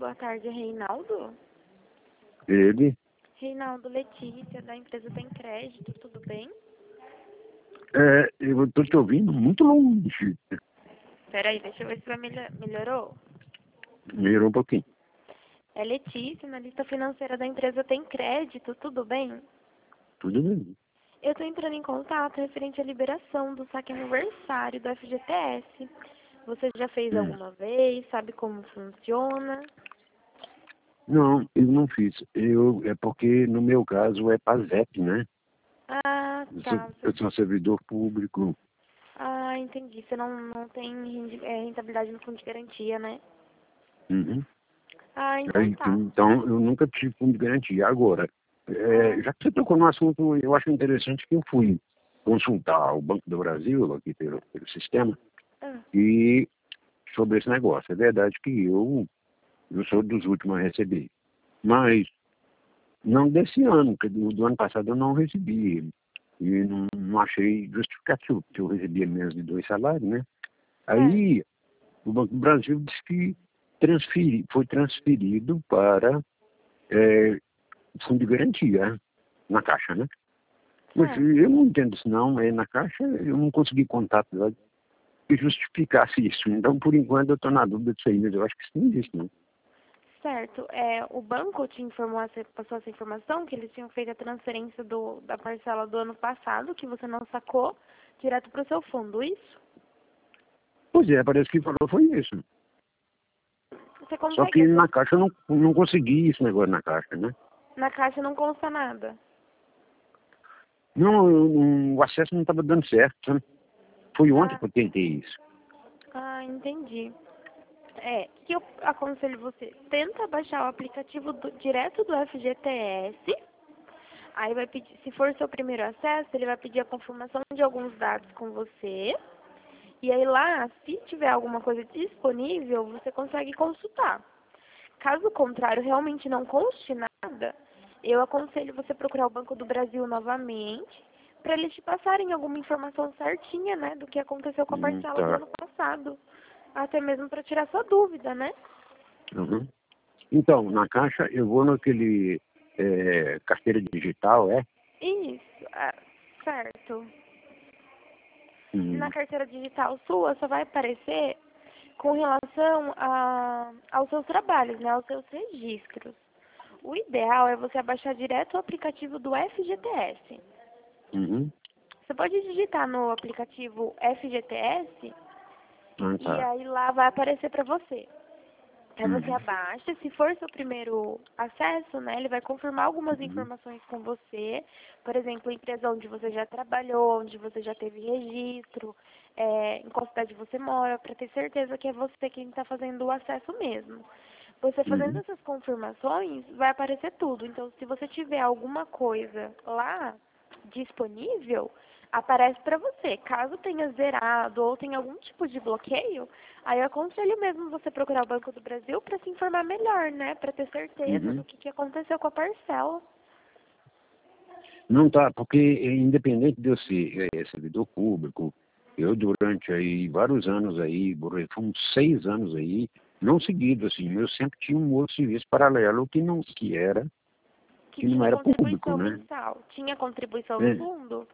boa tarde, Reinaldo. Ele? Reinaldo, Letícia, da empresa Tem Crédito, tudo bem? Eu tô te ouvindo muito longe. Peraí, deixa eu ver se vai melhorou. Melhorou um pouquinho. É Letícia, analista financeira da empresa Tem Crédito, tudo bem? Tudo bem. Eu estou entrando em contato referente à liberação do saque aniversário do FGTS. Você já fez alguma vez? Sabe como funciona? Não, eu não fiz. É porque, no meu caso, é PASEP, né? Ah, tá. Eu sou servidor público. Ah, entendi. Você não tem rentabilidade no fundo de garantia, né? Uhum. Ah, então tá. Então, eu nunca tive fundo de garantia. Agora, Ah, já que você tocou no assunto, eu acho interessante que eu fui consultar o Banco do Brasil, aqui pelo sistema, ah, e sobre esse negócio. É verdade que eu sou dos últimos a receber. Mas não desse ano, porque do ano passado eu não recebi. E não achei justificativo, porque eu recebia menos de 2 salários, né? certo. Aí o Banco do Brasil disse que foi transferido para fundo de garantia, né? Na Caixa, né? Mas Certo. eu não entendo isso não, na Caixa eu não consegui contato lá que justificasse isso. Então, por enquanto, eu estou na dúvida disso aí, mas eu acho que isso não existe, não. Certo. O banco te informou, passou essa informação, que eles tinham feito a transferência da parcela do ano passado, que você não sacou, direto para o seu fundo, isso? Pois é, parece que falou foi isso. Você Só consegue que na Caixa eu não consegui esse negócio na Caixa, né? Na caixa não consta nada. Não, o acesso não estava dando certo, sabe? Foi ontem Ah, que eu tentei isso. entendi. O que eu aconselho você? Tenta baixar o aplicativo direto do FGTS. Aí vai pedir, se for seu primeiro acesso, ele vai pedir a confirmação de alguns dados com você. E aí lá, se tiver alguma coisa disponível, você consegue consultar. Caso contrário, realmente não conste nada, eu aconselho você procurar o Banco do Brasil novamente, para eles te passarem alguma informação certinha, né, do que aconteceu com a parcela do Tá. ano passado. Até mesmo para tirar sua dúvida, né? Uhum. Então, na Caixa eu vou naquele carteira digital, é? Isso, certo. Na Hum, carteira digital sua só vai aparecer com relação aos seus trabalhos, né, aos seus registros. O ideal é você abaixar direto o aplicativo do FGTS. uhum. Você pode digitar no aplicativo FGTS e Tá. aí lá vai aparecer para você. Aí você Uhum. abaixa, se for seu primeiro acesso, né, ele vai confirmar algumas Uhum. informações com você, por exemplo, a empresa onde você já trabalhou, onde você já teve registro, em qual cidade você mora, para ter certeza que é você quem está fazendo o acesso mesmo. Você fazendo Uhum. essas confirmações, vai aparecer tudo. Então, se você tiver alguma coisa lá disponível, aparece para você. Caso tenha zerado ou tenha algum tipo de bloqueio, aí eu aconselho mesmo você procurar o Banco do Brasil para se informar melhor, né? Para ter certeza do Uhum. que aconteceu com a parcela. Não tá, porque independente de eu ser servidor público, eu durante aí vários anos aí, foram 6 anos aí, não seguido assim, eu sempre tinha um outro serviço paralelo que Que que não tinha era público, contribuição né? mensal. Tinha contribuição no É, fundo?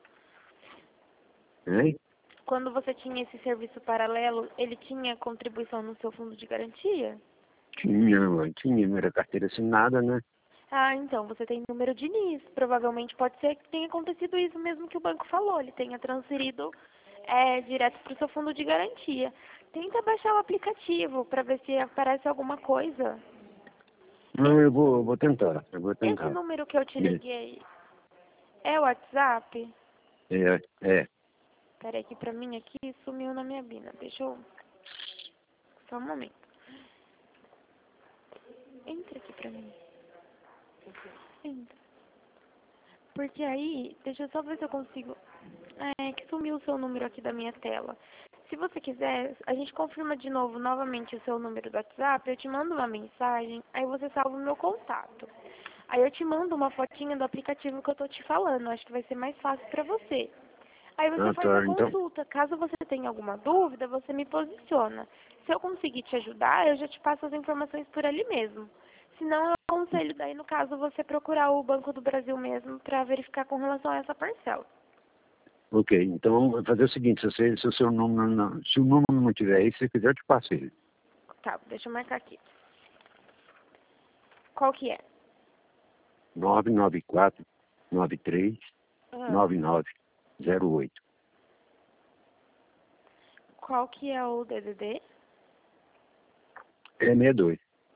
é, Quando você tinha esse serviço paralelo, ele tinha contribuição no seu fundo de garantia? tinha, não era carteira assinada, né? Ah, então, você tem número de NIS. Provavelmente pode ser que tenha acontecido isso mesmo que o banco falou. Ele tenha transferido direto para o seu fundo de garantia. Tenta baixar o aplicativo para ver se aparece alguma coisa. Não, eu vou tentar, eu vou Esse tentar. número que eu te É, liguei é o WhatsApp? é, é. Peraí que pra mim aqui sumiu na minha bina. Deixa eu... Só um momento. Entra aqui pra mim. Entra. Porque aí, deixa eu só ver se eu consigo... que sumiu o seu número aqui da minha tela. Se você quiser, a gente confirma de novo, novamente, o seu número do WhatsApp, eu te mando uma mensagem, aí você salva o meu contato. Aí eu te mando uma fotinha do aplicativo que eu tô te falando, acho que vai ser mais fácil pra você. Aí você Ah, faz a tá, então. consulta. Caso você tenha alguma dúvida, você me posiciona. se eu conseguir te ajudar, eu já te passo as informações por ali mesmo. Se não, eu aconselho daí, no caso, você procurar o Banco do Brasil mesmo para verificar com relação a essa parcela. Ok, então vou fazer o seguinte, se o seu número não, se o número não tiver aí, se você quiser eu te passo ele. Tá, deixa eu marcar aqui. Qual que é? 994 93 Ah, 9908. qual que é o DDD? É 62.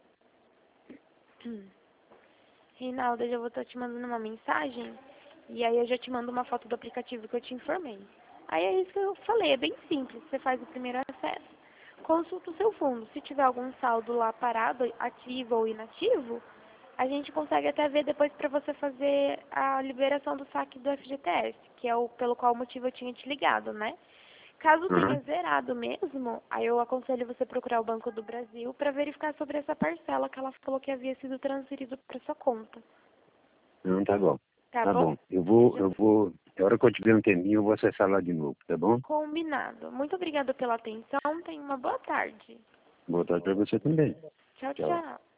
Reinaldo, eu já vou estar te mandando uma mensagem e aí eu já te mando uma foto do aplicativo que eu te informei. Aí é isso que eu falei, é bem simples. Você faz o primeiro acesso, consulta o seu fundo. Se tiver algum saldo lá parado, ativo ou inativo, a gente consegue até ver depois para você fazer a liberação do saque do FGTS, que é o pelo qual motivo eu tinha te ligado, né? Caso tenha Uhum. zerado mesmo, aí eu aconselho você procurar o Banco do Brasil para verificar sobre essa parcela que ela falou que havia sido transferido para sua conta. Não, tá bom. Tá Tá bom? bom. Seja Eu vou, na hora que eu tiver um tempinho, eu vou acessar lá de novo, tá bom? combinado. Muito obrigada pela atenção. Tenha uma boa tarde. Boa tarde pra você também. Tchau, Tchau. tchau.